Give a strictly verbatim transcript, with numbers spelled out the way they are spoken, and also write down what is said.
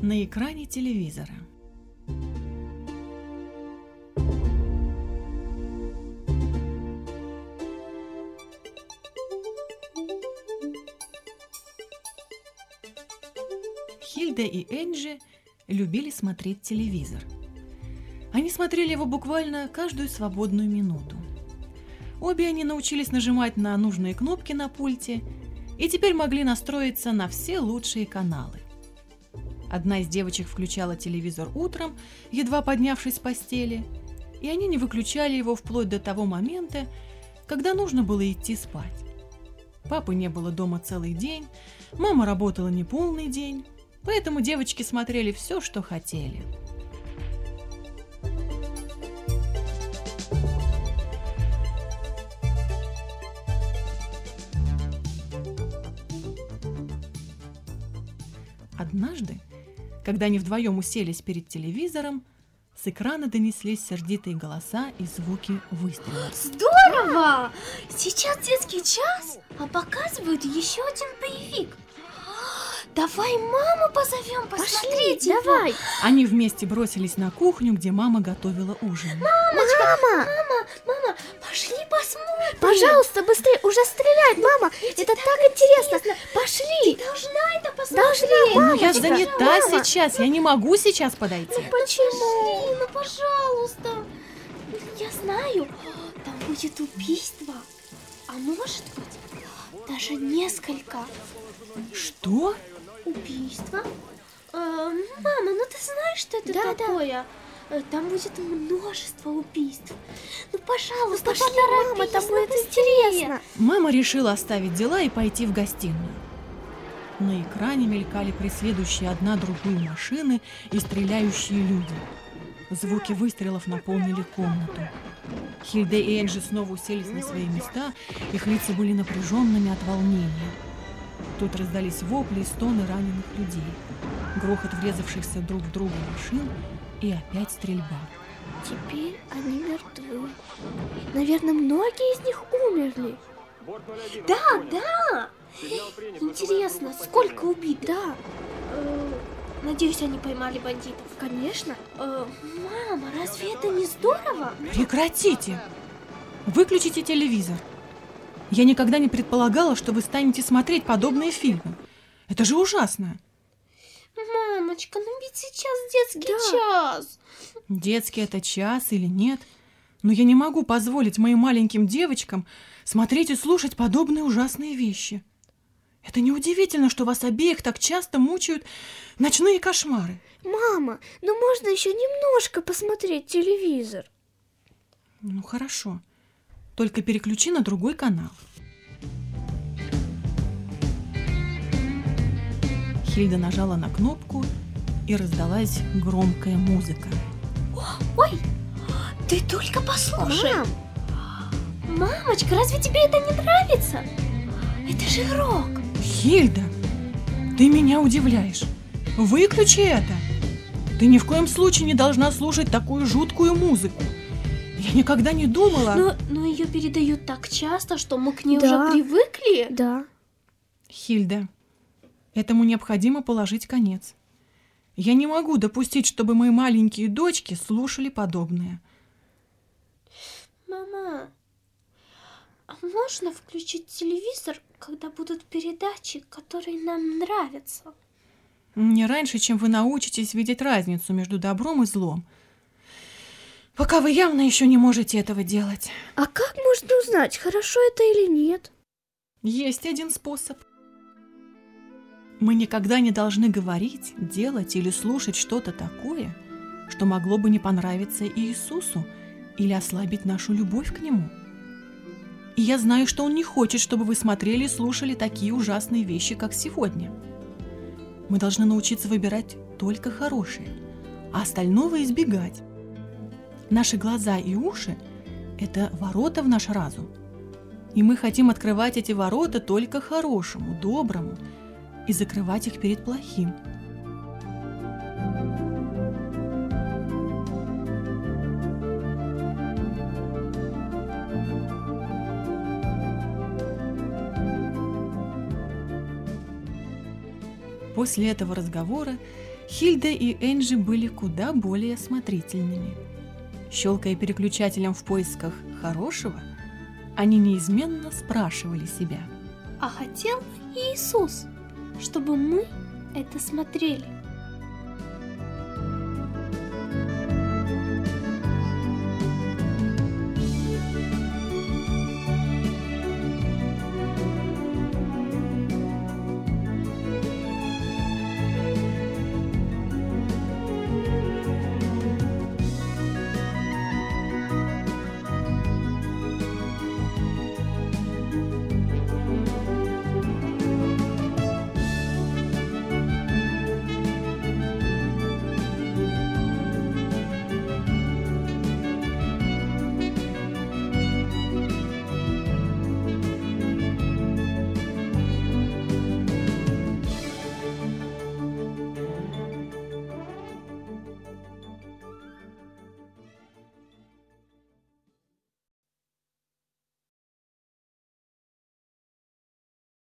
На экране телевизора. Хильда и Энджи любили смотреть телевизор. Они смотрели его буквально каждую свободную минуту. Обе они научились нажимать на нужные кнопки на пульте и теперь могли настроиться на все лучшие каналы. Одна из девочек включала телевизор утром, едва поднявшись с постели, и они не выключали его вплоть до того момента, когда нужно было идти спать. Папы не было дома целый день, мама работала не полный день, поэтому девочки смотрели все, что хотели. Однажды, когда они вдвоем уселись перед телевизором, с экрана донеслись сердитые голоса и звуки выстрелов. Здорово! Сейчас детский час, а показывают еще один боевик. Давай маму позовем посмотреть. Пошли, давай. Они вместе бросились на кухню, где мама готовила ужин. Мамочка, мама, мама, мама, пошли посмотрим. Пожалуйста, быстрее, уже стреляют, мама. Это, это так, так интересно. интересно. Пошли. Ты должна это посмотреть. Должна, Ну, я занята мама. сейчас, я не могу сейчас подойти. Ну, почему? Ну, пожалуйста. Я знаю, там будет убийство. А может быть, даже несколько. Что? Убийство? Э, мама, ну ты знаешь, что это да, такое? Да. Там будет множество убийств. Ну, пожалуйста, ну, пошли, мама, там будет интересно. Мама решила оставить дела и пойти в гостиную. На экране мелькали преследующие одна другую машины и стреляющие люди. Звуки выстрелов наполнили комнату. Хильда и Энджи снова уселись на свои места, их лица были напряженными от волнения. Тут раздались вопли и стоны раненых людей, грохот врезавшихся друг в друга машин и опять стрельба. Теперь они мертвы. Наверное, многие из них умерли. Да, да. Интересно, сколько убит? Да. Э, надеюсь, они поймали бандитов. Конечно. Э, мама, разве это не здорово? Прекратите! Выключите телевизор. Я никогда не предполагала, что вы станете смотреть подобные фильмы. Это же ужасно. Мамочка, ну ведь сейчас детский да. час. Детский это час или нет, но я не могу позволить моим маленьким девочкам смотреть и слушать подобные ужасные вещи. Это неудивительно, что вас обеих так часто мучают ночные кошмары. Мама, ну можно еще немножко посмотреть телевизор? Ну хорошо. Только переключи на другой канал. Хильда нажала на кнопку, и раздалась громкая музыка. Ой, ты только послушай. Мам. Мамочка, разве тебе это не нравится? Это же рок. Хильда, ты меня удивляешь. Выключи это. Ты ни в коем случае не должна слушать такую жуткую музыку. Я никогда не думала... Но, но ее передают так часто, что мы к ней да. уже привыкли. Да. Хильда, этому необходимо положить конец. Я не могу допустить, чтобы мои маленькие дочки слушали подобное. Мама, а можно включить телевизор, когда будут передачи, которые нам нравятся? Не раньше, чем вы научитесь видеть разницу между добром и злом. Пока вы явно еще не можете этого делать. А как можно узнать, хорошо это или нет? Есть один способ. Мы никогда не должны говорить, делать или слушать что-то такое, что могло бы не понравиться Иисусу или ослабить нашу любовь к Нему. И я знаю, что Он не хочет, чтобы вы смотрели и слушали такие ужасные вещи, как сегодня. Мы должны научиться выбирать только хорошее, а остального избегать. Наши глаза и уши – это ворота в наш разум. И мы хотим открывать эти ворота только хорошему, доброму и закрывать их перед плохим. После этого разговора Хильда и Энджи были куда более осмотрительными. Щелкая переключателем в поисках хорошего, они неизменно спрашивали себя: а хотел Иисус, чтобы мы это смотрели?